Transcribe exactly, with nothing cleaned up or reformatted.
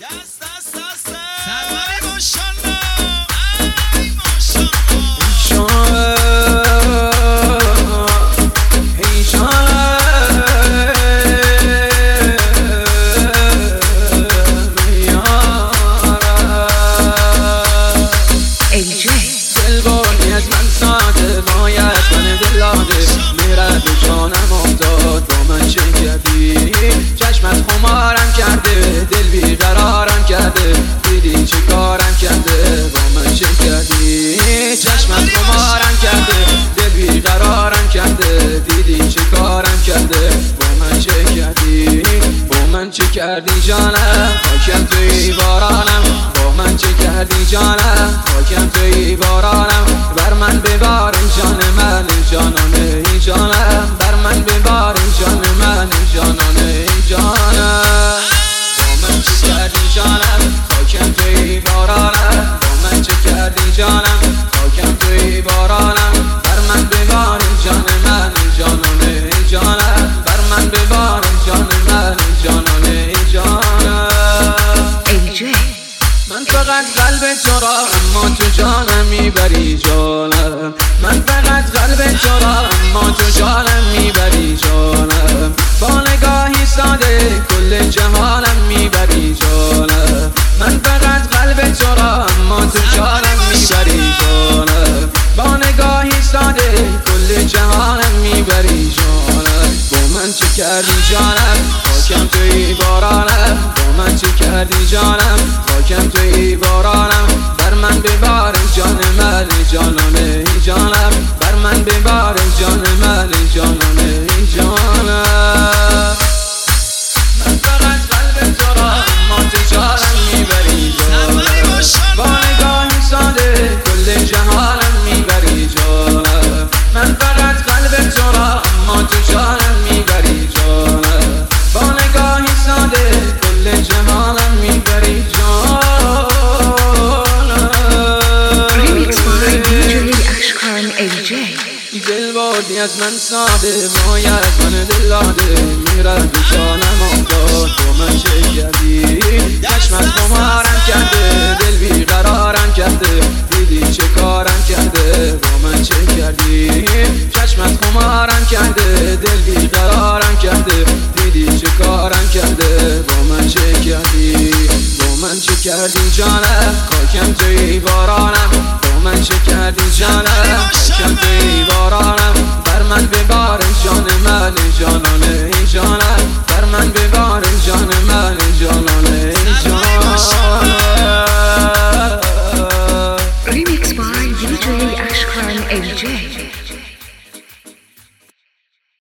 چشمت خمارم کرده، دل بیقرارم کرده، دیدی چه کارم کرده، با من چه کردی؟ چشمت خمارم کرده، دل بیقرارم کرده، دیدی چه کارم کرده، با من چه کردی؟ با من چه کردی جانم؟ خاکم توی بارانم، با من چه کردی جانم؟ خاکم توی بارانم، بر من ببار جان من جانانه جانم، بر من ببار جان من جانانه جانم. با من چه کردی جانم؟ خاکم توی بارانم، با من چه کردی جانم؟ خاکم توی بارانم، بر من ببار جان من جانانه جانم، بر من ببار جان من جانانه جانم. من فقط قلب تو را اما تو جانم میبری جانم، من فقط قلب تو را اما تو جانم میبری جانم، با نگاهی ساده کل جهانم میبری جانم، من فقط قلب تو را اما تو جانم میبری جانم، با نگاهی ساده کل جهانم میبری جانم. با من چه کردی جانم؟ خاکم توی بارانم، با من چه کردی جانم؟ خاکم توی بارانم، بر من ببار جان من جانانه جانم، بر من ببار جان من جانانه جانم. من فقط قلب تو را اما تو جانم میبری جانم، با نگاهی ساده کل جهانم میبری جانم، من فقط قلب تو را اما تو جانم میبری جانم، با نگاهی ساده کل جهانم میبری جانم. دل بردی از من ساده، مای از من دل داده، میرد جانم افتاد، با من چه کردی؟ چشمت خمارم کرده، دل بیقرارم کرده، دیدی چه کارم کرده، با من چه کردی؟ چشمت خمارم کرده، دل بیقرارم کرده، دیدی چه کارم کرده، با من چه کردی؟ با من چه کردی جانم؟ خاکم توی بارانم، با من چه کردی جانم؟ خاکم توی بارانم، بر من ببار جان من جانانه